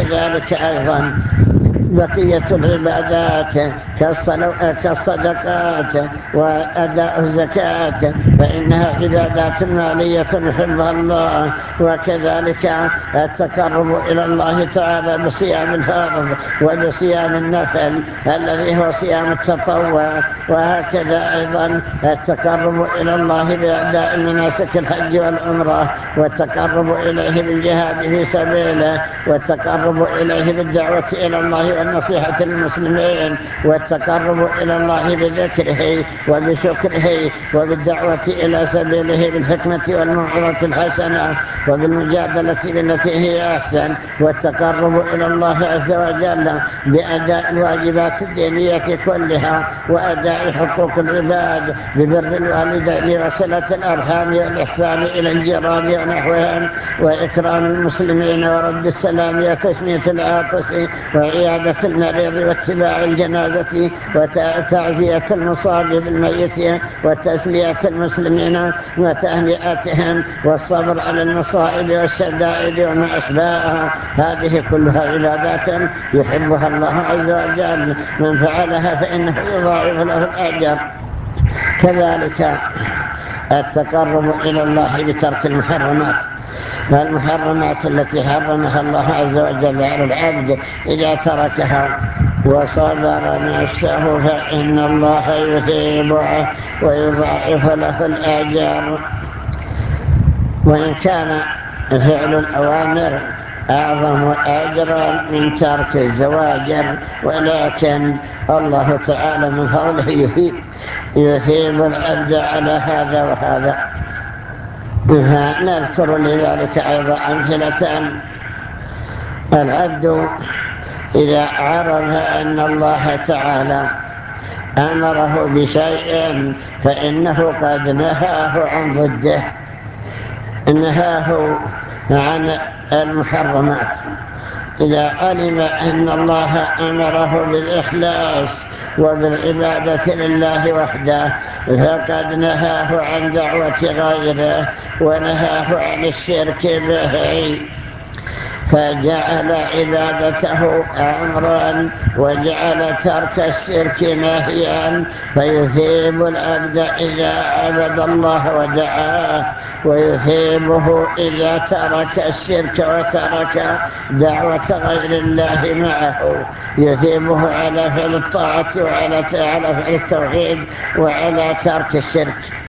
كذلك أيضا بقية العبادات كالصدقات وأداء الزكاة، فإنها عبادات مالية يحبها الله. وكذلك التقرب إلى الله تعالى بصيام الفرض وبصيام النفل الذي هو صيام التطوع. وهكذا أيضا التقرب إلى الله بأداء مناسك الحج والعمرة، والتقرب إليه بالجهاد في سبيله، والتقرب إليه بالدعوة إلى الله والنصيحة للمسلمين، والتقرب إلى الله بذكره وبشكره وبالدعوة إلى سبيله بالحكمة والموعظة الحسنة وبالمجادلة بالتي هي أحسن، والتقرب إلى الله عز وجل بأداء الواجبات الدينية كلها وأداء حقوق العباد ببر الوالدين وصلة الأرحام والإحسان إلى الجيران ونحوهم، وإكرام المسلمين ورد السلام وتسمية العاطس وعيادة المريض واتباع الجنازة وتعزية المصاب بالميت وتسلية المسلمين وتهنئتهم والصبر على المصائب والشدائد وما أشباهها. هذه كلها عبادات يحبها الله عز وجل، من فعلها فإنه يضاعف له الأجر. كذلك التقرب إلى الله بترك المحرمات التي حرمها الله عز وجل على العبد إذا تركها وصبر نفسه فإن الله يثيبه ويضاعف له الأجر. وإن كان فعل الأوامر أعظم أجرا من ترك الزواجر، ولكن الله تعالى من فضله يثيب العبد على هذا وهذا. فنذكر لذلك أيضا أمثلة. العبد إذا عرف أن الله تعالى أمره بشيء فإنه قد نهاه عن ضده، نهاه عن المحرمات. إذا علم أن الله أمره بالإخلاص وبالعبادة لله وحده فقد نهاه عن دعوة غيره ونهاه عن الشرك به، فجعل عبادته أمرا وجعل ترك الشرك نهيا، فيثيب العبد إذا عبد الله ودعاه، ويثيبه إذا ترك الشرك وترك دعوة غير الله معه، يثيبه على فعل الطاعة وعلى فعل التوحيد وعلى ترك الشرك.